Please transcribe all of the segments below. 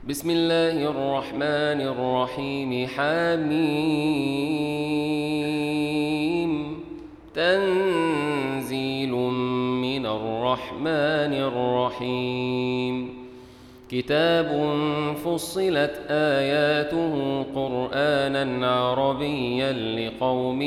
بسم الله الرحمن الرحيم. حميم. تنزيل من الرحمن الرحيم. كتاب فصلت آياته قرآنا عربيا لقوم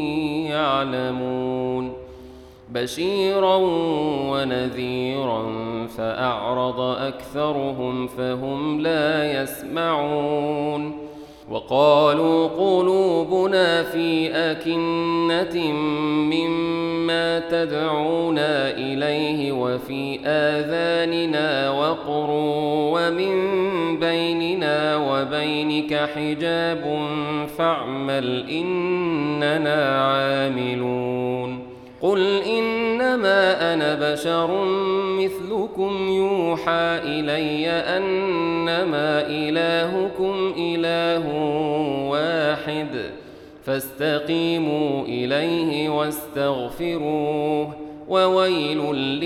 يعلمون بشيرا ونذيرا فأعرض أكثرهم فهم لا يسمعون وقالوا قلوبنا في أكنة مما تدعونا إليه وفي آذاننا وقر ومن بيننا وبينك حجاب فاعمل إننا عاملون قل إنما أنا بشر مثلكم يوحى إلي أنما إلهكم إله واحد فاستقيموا إليه واستغفروه وويل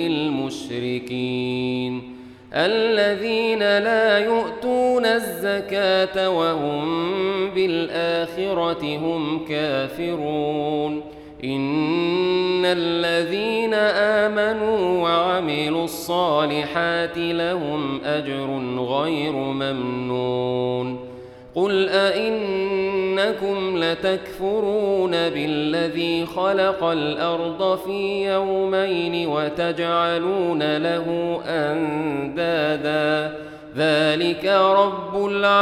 للمشركين الذين لا يؤتون الزكاة وهم بالآخرة هم كافرون إن الذين آمنوا وعملوا الصالحات لهم أجر غير ممنون قل أئنكم لتكفرون بالذي خلق الأرض في يومين وتجعلون له أندادا ذلك رب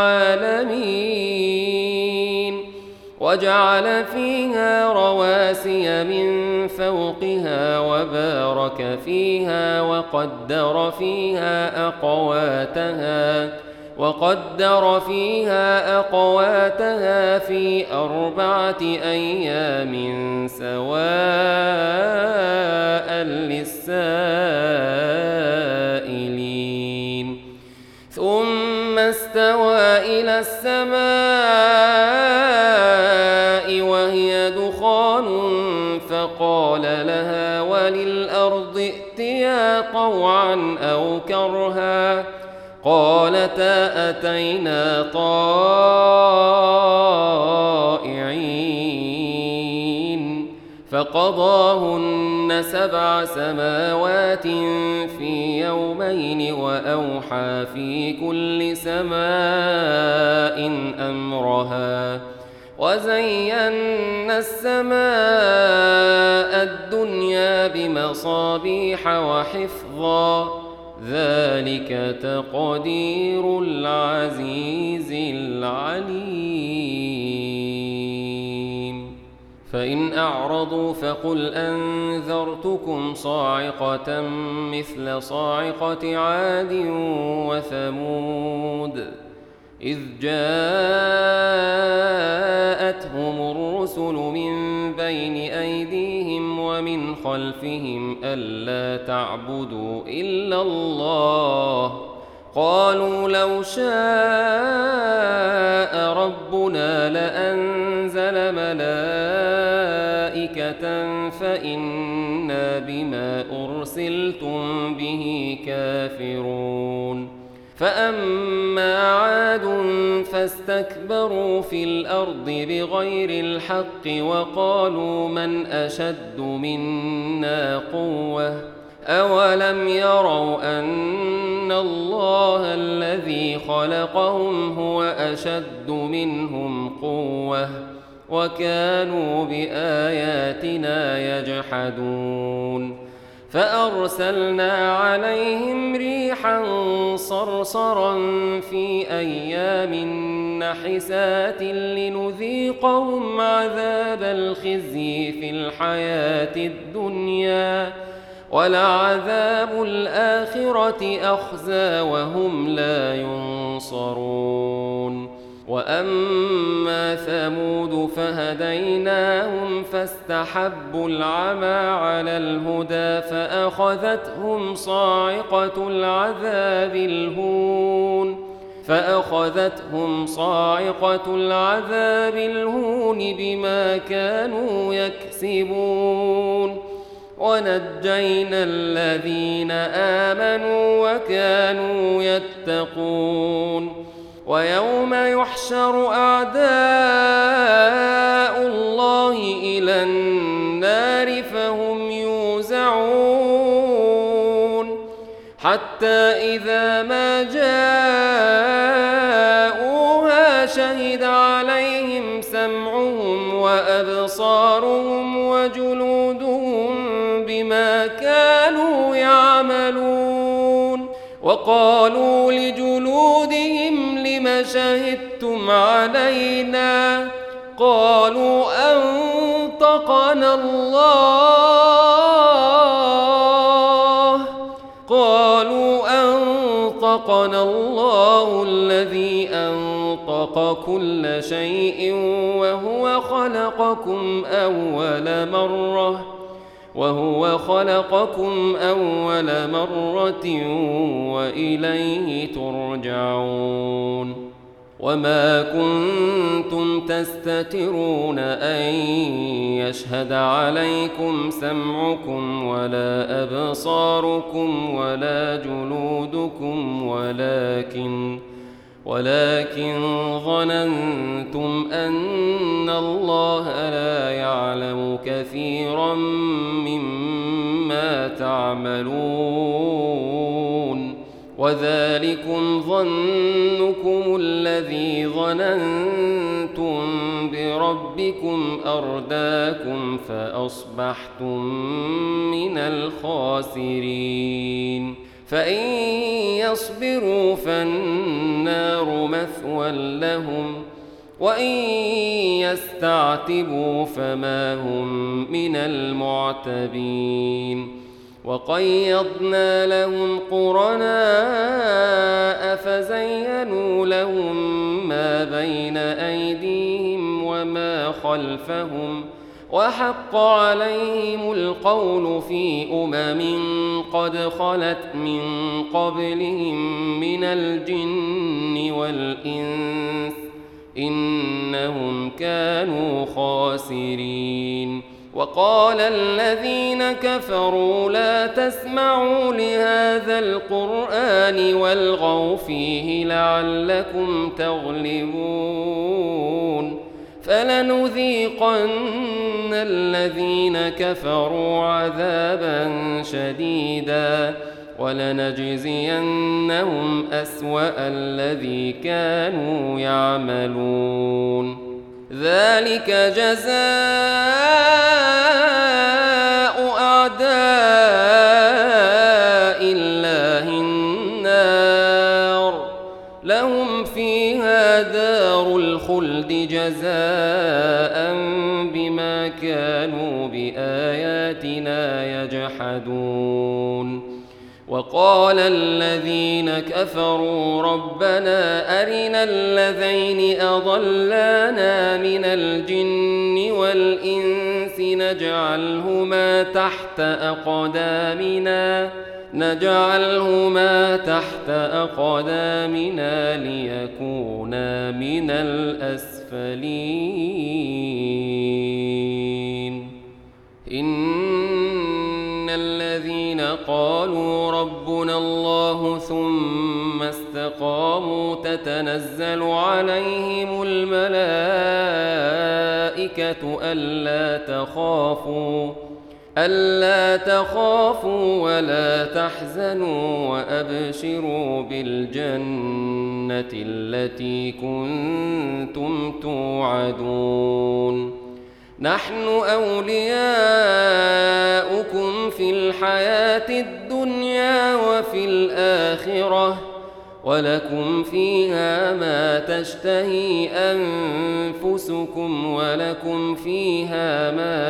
العالمين وجعل فيها رواسي من فوقها وبارك فيها وقدر فيها أقواتها في 4 أيام سواء للسائلين ثم استوى إلى السماء وهي دخان فقال لها وللأرض ائتيا طوعا أو كرها قالتا أتينا طائعين فقضاهن 7 سماوات في يومين وأوحى في كل سماء أمرها وزينا السماء الدنيا بمصابيح وحفظا ذلك تقدير العزيز العليم فإن أعرضوا فقل أنذرتكم صاعقة مثل صاعقة عاد وثمود إذ جاءتهم الرسل من بين أيديهم ومن خلفهم ألا تعبدوا إلا الله قالوا لو شاء ربنا لأنزل ملائكة فإنا بما أرسلتم به كافرون فأما عاد فاستكبروا في الأرض بغير الحق وقالوا من أشد منا قوة أولم يروا أن الله الذي خلقهم هو أشد منهم قوة وكانوا بآياتنا يجحدون فأرسلنا عليهم ريحا صرصرا في أيام نحسات لنذيقهم عذاب الخزي في الحياة الدنيا ولعذاب الآخرة أخزى وهم لا ينصرون وأما ثمود فهديناهم فاستحبوا العمى على الهدى فأخذتهم صاعقة العذاب الهون بما كانوا يكسبون ونجينا الذين آمنوا وكانوا يتقون ويوم يحشر أعداء الله إلى النار فهم يوزعون حتى إذا ما جاءوها شهد عليهم سمعهم وأبصارهم وجلودهم بما كانوا يعملون وقالوا لجلودهم لم شهدتم علينا قالوا أنطقنا الله الذي أنطق كل شيء وهو خلقكم أول مرة وإليه ترجعون وما كنتم تستترون أن يشهد عليكم سمعكم ولا أبصاركم ولا جلودكم ولكن ظننتم أن الله لا يعلم كثيرا مما تعملون وذلكم ظنكم الذي ظننتم بربكم أرداكم فأصبحتم من الخاسرين فإن يصبروا فالنار مثوى لهم وإن يستعتبوا فما هم من المعتبين وقيضنا لهم قرناء فزينوا لهم ما بين أيديهم وما خلفهم وحق عليهم القول في قد خلت من قبلهم من الجن والإنس إنهم كانوا خاسرين وقال الذين كفروا لا تسمعوا لهذا القرآن والغوا فيه لعلكم تغلبون فلنذيقن الذين كفروا عذابا شديدا ولنجزينهم أسوأ الذي كانوا يعملون ذلك جزاء أعداء الله النار لهم فيها دار الخلد جزاء بما كانوا بآياتنا يجحدون وقال الذين كفروا ربنا أرنا الذين أضلانا من الجن والإنس نجعلهما تحت أقدامنا ليكونا من الأسفلين إن الذين قالوا ربنا الله ثم استقاموا تتنزل عليهم الملائكة ألا تخافوا ولا تحزنوا وأبشروا بالجنة التي كنتم توعدون نحن أولياؤكم في الحياة الدنيا وفي الآخرة ولكم فيها ما تشتهي أنفسكم ولكم فيها ما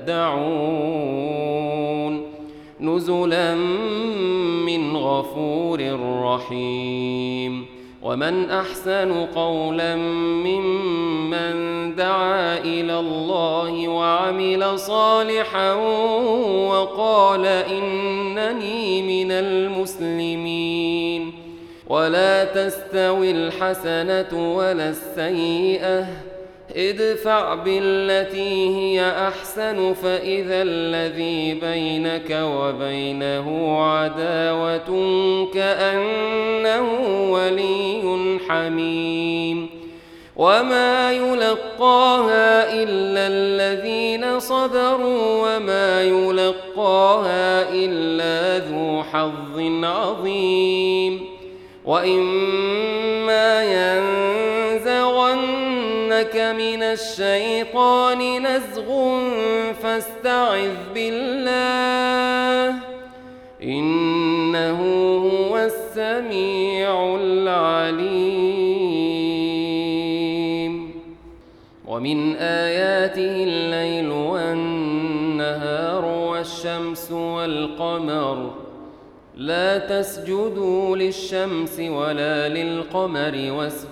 تدعون نزلا من غفور رحيم ومن أحسن قولا ممن دعا إلى الله وعمل صالحا وقال إنني من المسلمين ولا تستوي الحسنة ولا السيئة ادفع بالتي هي أحسن فإذا الذي بينك وبينه عداوة كأنه ولي حميم وما يلقاها إلا الذين صبروا وما يلقاها إلا ذو حظ عظيم وإما ينزغنك من الشيطان نزغ فاستعذ بالله إنه هو السميع العليم ومن آياته الليل والنهار والشمس والقمر لا تسجدوا للشمس ولا للقمر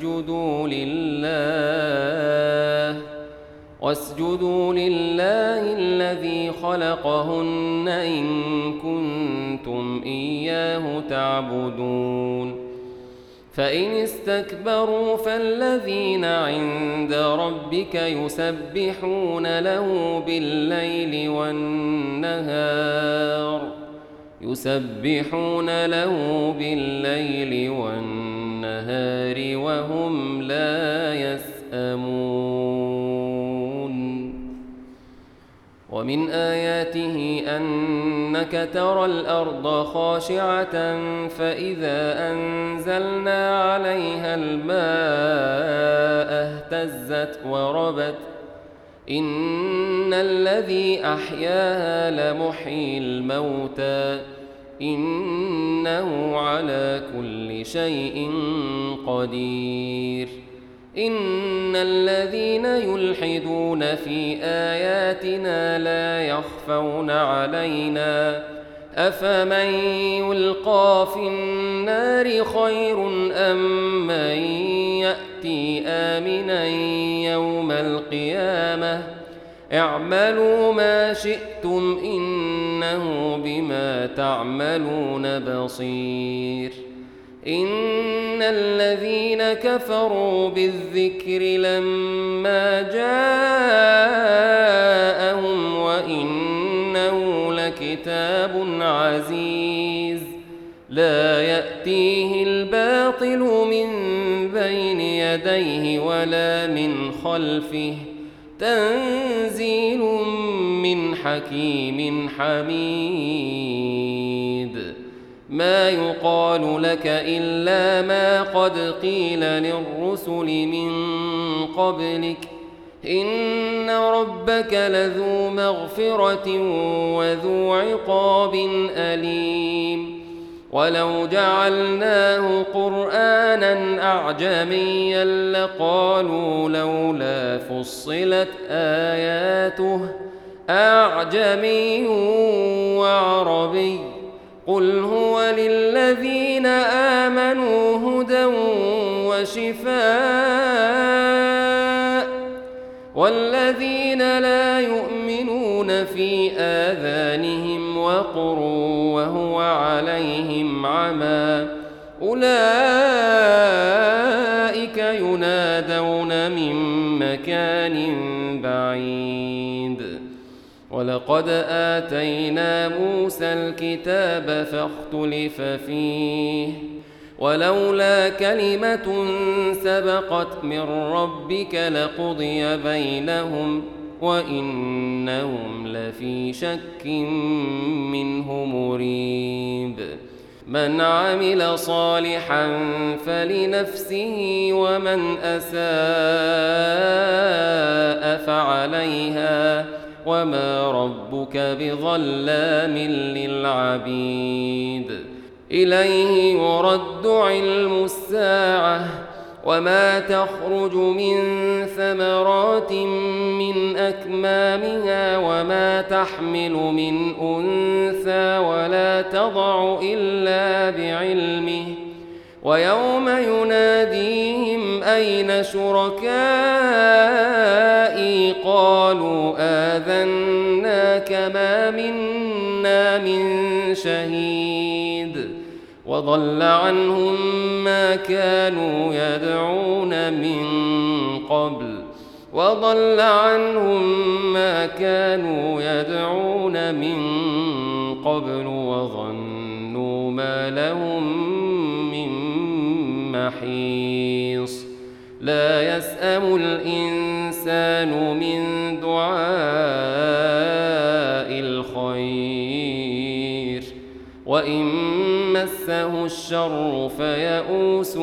واسجدوا لله الذي خلقهن إن كنتم إياه تعبدون فإن استكبروا فالذين عند ربك يسبحون له بالليل والنهار وهم لا يسأمون ومن آياته أنك ترى الأرض خاشعة فإذا أنزلنا عليها الماء اهتزت وربت إن الذي أحياها لمحيي الموتى إنه على كل شيء قدير إن الذين يلحدون في آياتنا لا يخفون علينا أفمن يلقى في النار خير أم من يأتي آمنا يوم القيامة اعملوا ما شئتم إنه بما تعملون بصير إن الذين كفروا بالذكر لما جاءهم وإنه لكتاب عزيز لا يأتيه الباطل من بين يديه ولا من خلفه تنزيل من حكيم حميد ما يقال لك إلا ما قد قيل للرسل من قبلك إن ربك لذو مغفرة وذو عقاب أليم ولو جعلناه قرآنا أعجميا لقالوا لولا فصلت آياته أعجمي وعربي قل هو للذين آمنوا هدى وشفاء والذين لا يؤمنون في آذانهم وقر وهو عليهم عمى أولئك ينادون من مكان بعيد ولقد آتينا موسى الكتاب فاختلف فيه ولولا كلمة سبقت من ربك لقضي بينهم وإنهم لفي شك منه مريب من عمل صالحا فلنفسه ومن أساء فعليها وما ربك بظلام للعبيد إليه يرد علم الساعة وما تخرج من ثمرات من أكمامها وما تحمل من أنثى ولا تضع إلا بعلمه ويوم يناديهم أين شركائي قالوا آذناك ما منا من شهيد وضل عنهم ما كانوا يدعون من قبل وضل عنهم ما كانوا يدعون من قبل وظنوا ما لهم من محيص لا يسأم الإنسان من دعاء الخير وإن مسه الشر فيئوس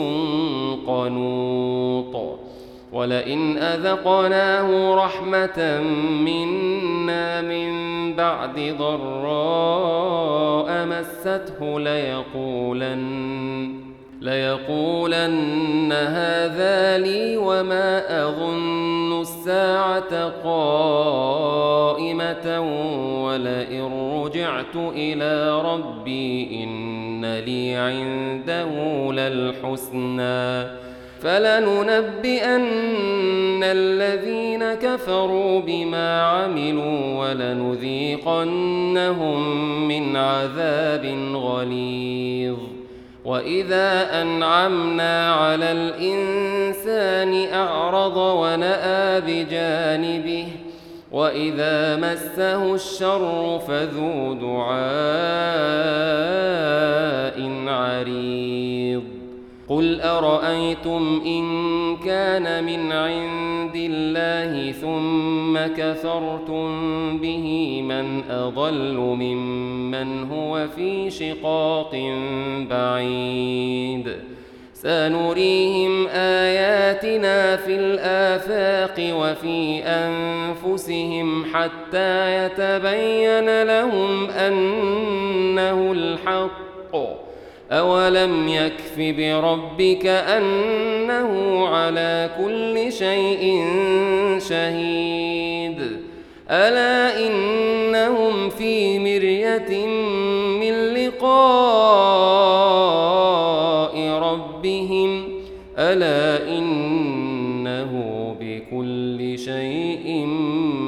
قنوط ولئن أذقناه رحمة منا من بعد ضراء مسته ليقولن هذا لي وما أظن الساعة قائمة ولئن رجعت إلى ربي إن لي عنده للحسنى فلننبئن الذين كفروا بما عملوا ولنذيقنهم من عذاب غليظ وإذا أنعمنا على الإنسان أعرض ونأى بجانبه وإذا مسه الشر فذو دعاء عريض قل أرأيتم إن كان من عند الله ثم كفرتم به من أضل ممن هو في شقاق بعيد سنريهم آياتنا في الآفاق وفي أنفسهم حتى يتبين لهم أنه الحق أولم يكف بربك أنه على كل شيء شهيد ألا إنهم في مرية من لقاء ربهم ألا إنه بكل شيء